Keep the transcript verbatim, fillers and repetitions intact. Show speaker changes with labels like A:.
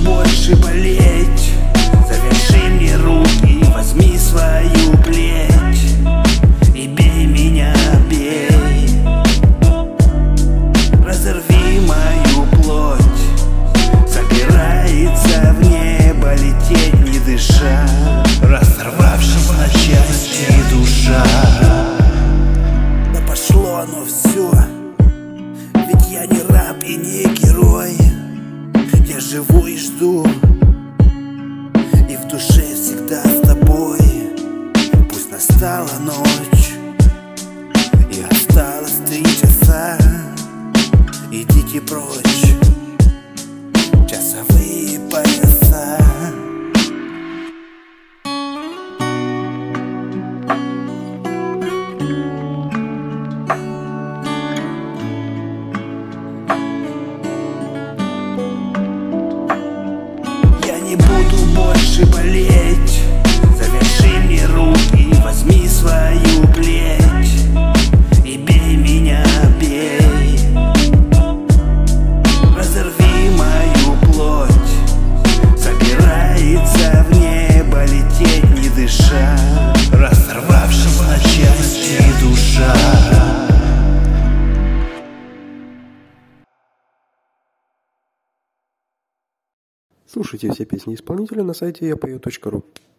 A: больше болеть. Завяжи мне руки, возьми свою плеть и бей меня, бей. Разорви мою плоть, собирается в небо лететь, не дыша, разорвавшись на части душа. Да пошло оно все, ведь я не раб и не герой. Я живу и жду, и в душе всегда с тобой. Пусть настала ночь, и осталось три часа. Идите прочь, часовые пояса. Я не буду больше болеть. Завяжи мне руки, возьми свою плеть и бей меня, бей. Разорви мою плоть, собирается в небо лететь, не дыша, разорвавшись на части душа.
B: Слушайте все песни исполнителя на сайте я пою точка ру.